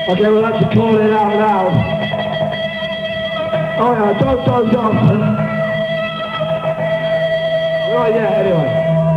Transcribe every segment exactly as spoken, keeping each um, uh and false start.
Okay, we'll have to call it out loud. Oh yeah, don't, don't, don't. Oh yeah, anyway.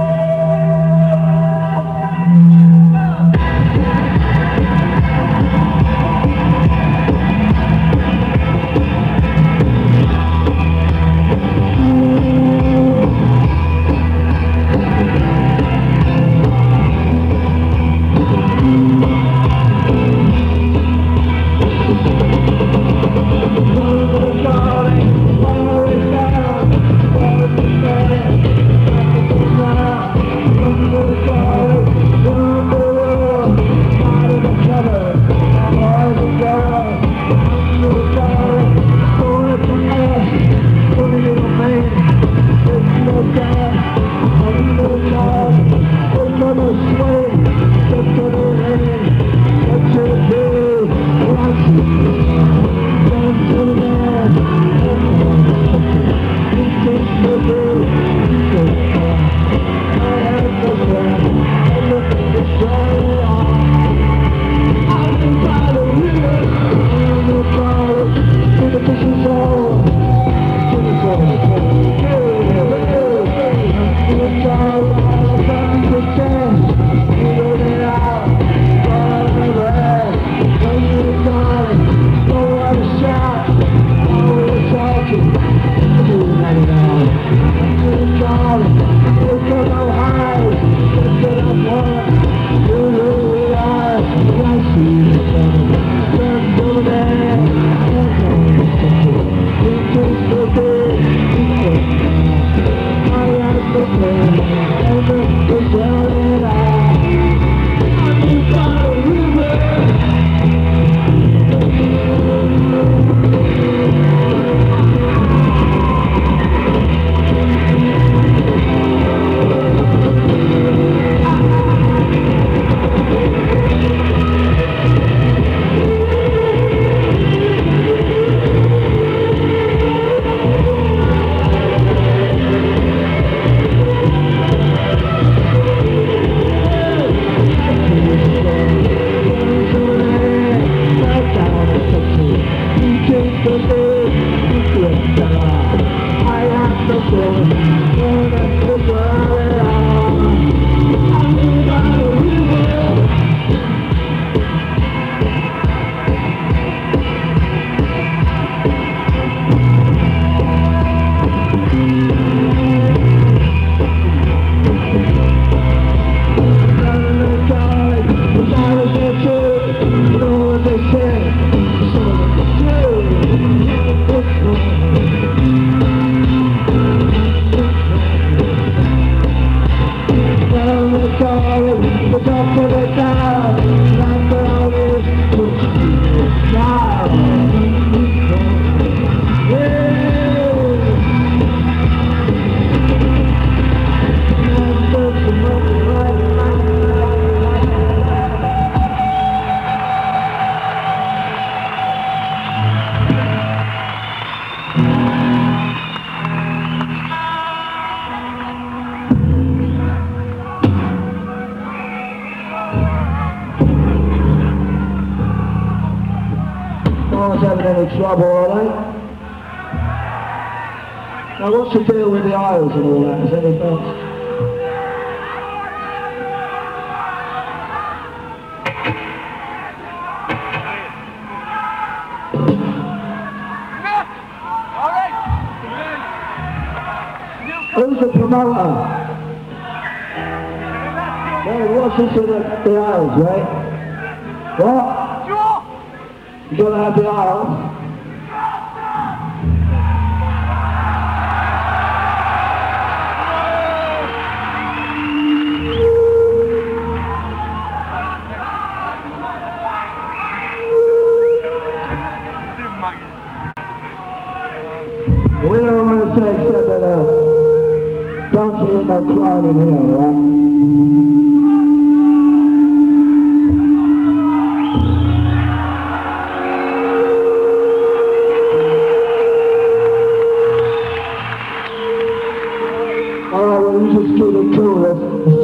Having any trouble, are they? Now what's the deal with the aisles and all that? Is any fun? Who's the promoter? Well, what's this with the, the aisles, right? What? You gotta have the aisle. We don't want to say except that uh, don't see no crowd in here, right? Alright, well, you just keep it cool.